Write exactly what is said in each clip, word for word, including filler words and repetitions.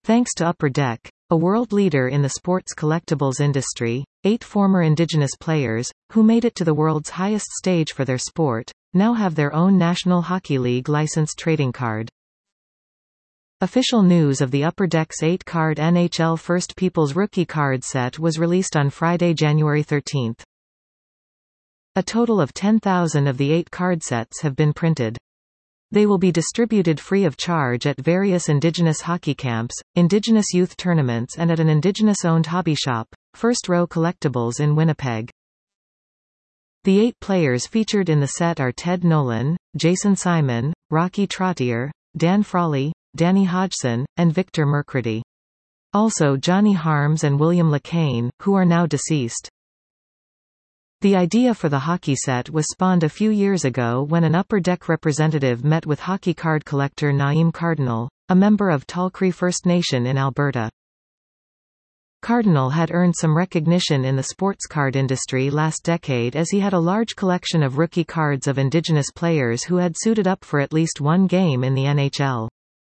Thanks to Upper Deck, a world leader in the sports collectibles industry, eight former Indigenous players, who made it to the world's highest stage for their sport, now have their own National Hockey League licensed trading card. Official news of the Upper Deck's eight-card N H L First People's Rookie card set was released on Friday, January thirteenth. A total of ten thousand of the eight card sets have been printed. They will be distributed free of charge at various Indigenous hockey camps, Indigenous youth tournaments and at an Indigenous-owned hobby shop, First Row Collectibles in Winnipeg. The eight players featured in the set are Ted Nolan, Jason Simon, Rocky Trottier, Dan Frawley, Danny Hodgson, and Victor Mercredi. Also Johnny Harms and William LeCain, who are now deceased. The idea for the hockey set was spawned a few years ago when an Upper Deck representative met with hockey card collector Naim Cardinal, a member of Tallcree First Nation in Alberta. Cardinal had earned some recognition in the sports card industry last decade as he had a large collection of rookie cards of Indigenous players who had suited up for at least one game in the N H L.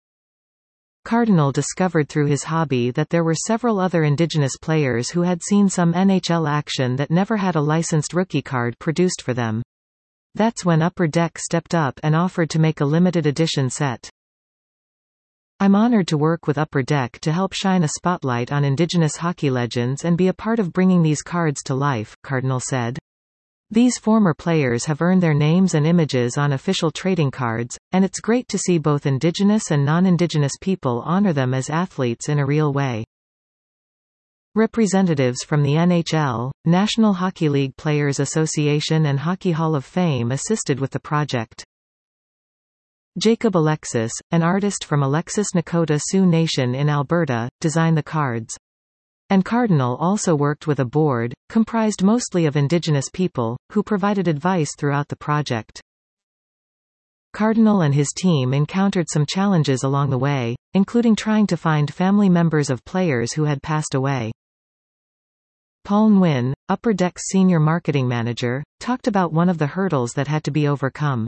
Cardinal discovered through his hobby that there were several other Indigenous players who had seen some N H L action that never had a licensed rookie card produced for them. That's when Upper Deck stepped up and offered to make a limited edition set. I'm honored to work with Upper Deck to help shine a spotlight on Indigenous hockey legends and be a part of bringing these cards to life, Cardinal said. These former players have earned their names and images on official trading cards, and it's great to see both Indigenous and non-Indigenous people honor them as athletes in a real way. Representatives from the N H L, National Hockey League Players Association and Hockey Hall of Fame assisted with the project. Jacob Alexis, an artist from Alexis Nakota Sioux Nation in Alberta, designed the cards. And Cardinal also worked with a board, comprised mostly of Indigenous people, who provided advice throughout the project. Cardinal and his team encountered some challenges along the way, including trying to find family members of players who had passed away. Paul Nguyen, Upper Deck's senior marketing manager, talked about one of the hurdles that had to be overcome.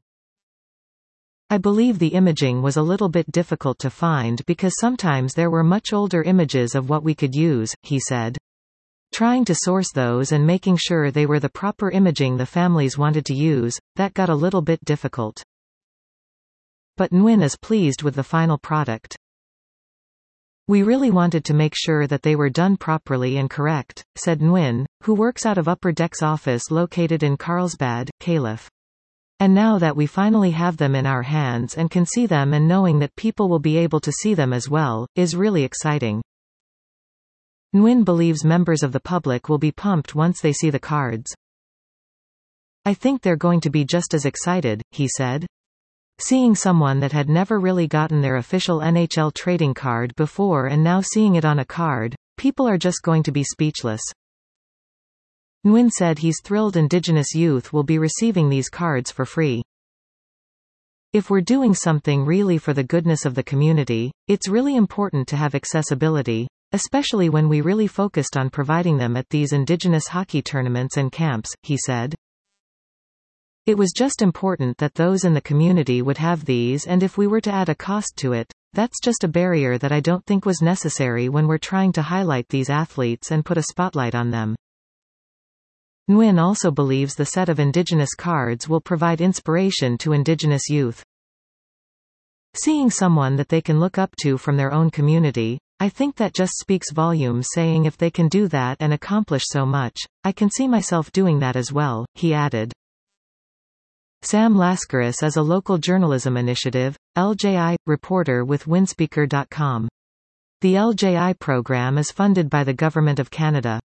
I believe the imaging was a little bit difficult to find because sometimes there were much older images of what we could use, he said. Trying to source those and making sure they were the proper imaging the families wanted to use, that got a little bit difficult. But Nguyen is pleased with the final product. We really wanted to make sure that they were done properly and correct, said Nguyen, who works out of Upper Deck's office located in Carlsbad, Calif. And now that we finally have them in our hands and can see them and knowing that people will be able to see them as well, is really exciting. Nguyen believes members of the public will be pumped once they see the cards. I think they're going to be just as excited, he said. Seeing someone that had never really gotten their official N H L trading card before and now seeing it on a card, people are just going to be speechless. Nguyen said he's thrilled Indigenous youth will be receiving these cards for free. If we're doing something really for the goodness of the community, it's really important to have accessibility, especially when we really focused on providing them at these Indigenous hockey tournaments and camps, he said. It was just important that those in the community would have these, and if we were to add a cost to it, that's just a barrier that I don't think was necessary when we're trying to highlight these athletes and put a spotlight on them. Nguyen also believes the set of Indigenous cards will provide inspiration to Indigenous youth. Seeing someone that they can look up to from their own community, I think that just speaks volumes, saying if they can do that and accomplish so much, I can see myself doing that as well, he added. Sam Lascaris is a local journalism initiative, L J I, reporter with Winspeaker dot com. The L J I program is funded by the Government of Canada.